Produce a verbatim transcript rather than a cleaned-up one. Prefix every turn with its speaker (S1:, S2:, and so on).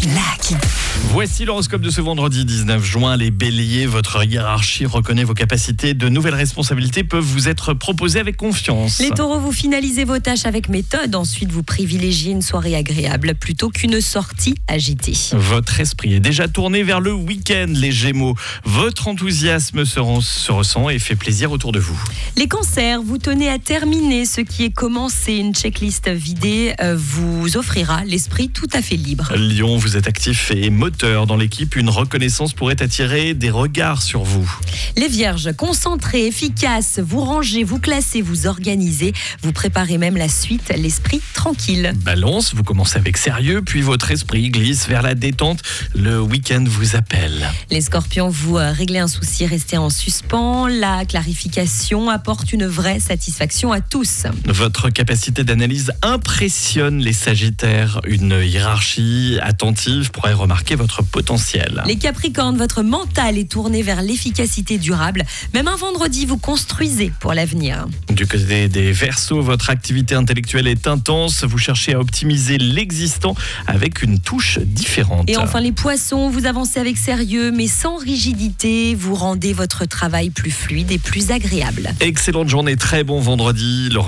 S1: Lucky.
S2: Voici l'horoscope de ce vendredi dix-neuf juin. Les béliers, votre hiérarchie reconnaît vos capacités. De nouvelles responsabilités peuvent vous être proposées avec confiance.
S1: Les taureaux, vous finalisez vos tâches avec méthode. Ensuite, vous privilégiez une soirée agréable plutôt qu'une sortie agitée.
S2: Votre esprit est déjà tourné vers le week-end. Les gémeaux, votre enthousiasme se, rend- se ressent et fait plaisir autour de vous.
S1: Les cancers, vous tenez à terminer ce qui est commencé. Une checklist vidée euh, vous offrira l'esprit tout à fait libre.
S2: Lion, vous êtes actif et moteur dans l'équipe. Une reconnaissance pourrait attirer des regards sur vous.
S1: Les vierges, concentrés, efficaces, vous rangez, vous classez, vous organisez, vous préparez même la suite, l'esprit tranquille.
S2: Balance, vous commencez avec sérieux, puis votre esprit glisse vers la détente. Le week-end vous appelle.
S1: Les scorpions, vous euh, réglez un souci resté en suspens. La clarification apporte une vraie satisfaction à tous.
S2: Votre capacité d'analyse impressionne les sagittaires. Une hiérarchie attentive pourrait remarquer votre potentiel.
S1: Les capricornes, votre mental est tourné vers l'efficacité durable. Même un vendredi, vous construisez pour l'avenir.
S2: Du côté des Verseaux, votre activité intellectuelle est intense. Vous cherchez à optimiser l'existant avec une touche différente.
S1: Et enfin les poissons, vous avancez avec sérieux mais sans rigidité. Vous rendez votre travail plus fluide et plus agréable.
S2: Excellente journée, très bon vendredi. Le